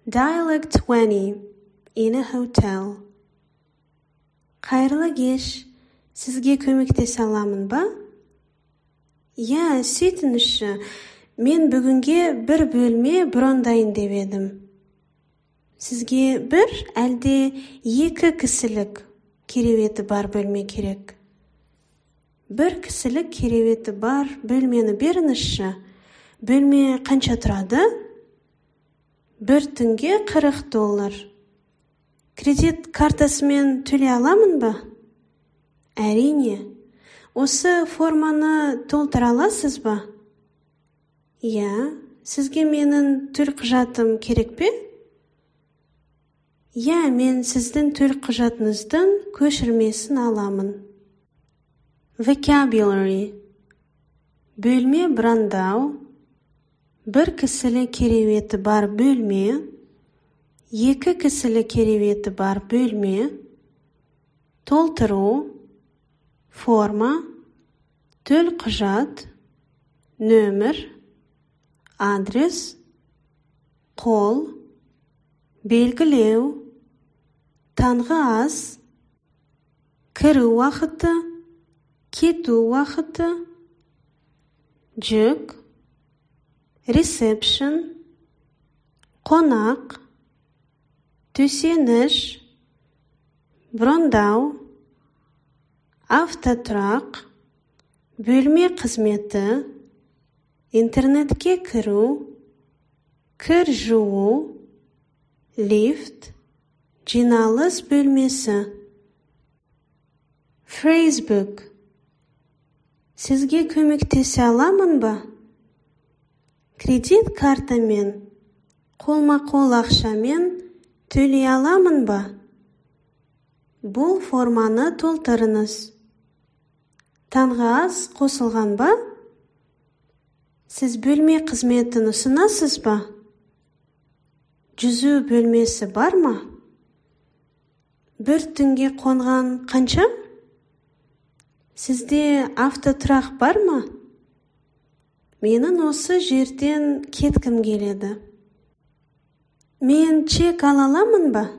Dialect 20 in a hotel. Қайырлы кеш. Сізге көмектесе аламын ба? Я, сөйтіңізші. Мен бүгінге бір бөлме брондайын деп едім. Сізге бір әлде екі кісілік кереуеті бар бөлме керек. Бір кісілік кереуеті бар бөлмені беріңізші. Бөлме қанша тұрады? Бір түнге $40. Кредит картасымен төлей аламын ба? Әрине. Осы форманы толтыра аласыз ба? Я, сізге менің төлқұжатым керек пе? Я, мен сіздің төлқұжатыңыздың көшірмесін аламын. Vocabulary. Бөлме брондау. Бір кісілі кереуеті бар бөлме. Екі кісілі кереуеті бар бөлме. Толтыру. Форма. Төлқұжат. Нөмір. Адрес. Қол. Белгілеу. Таңғы ас. Кіру уақыты. Кету уақыты. Жүк. Reception. Қонақ. Төсеніш. Брондау. Автотұрақ. Бөлме қызметі. Интернетке кіру. Кір жуу. Лифт. Жиналыс бөлмесі. Phrasebook. Сізге көмектесе аламын ба? Кредит картамен, қолма-қол ақшамен төлей аламын ба? Бұл форманы толтырыңыз. Таңғы ас қосылған ба? Сіз бөлме қызметін ұсынасыз ба? Жүзу бөлмесі бар ма? Бір түнге қонған қанша? Сізде автотұрақ бар ма? Менің осы жерден кеткім келеді. Мен чек ала аламын ба?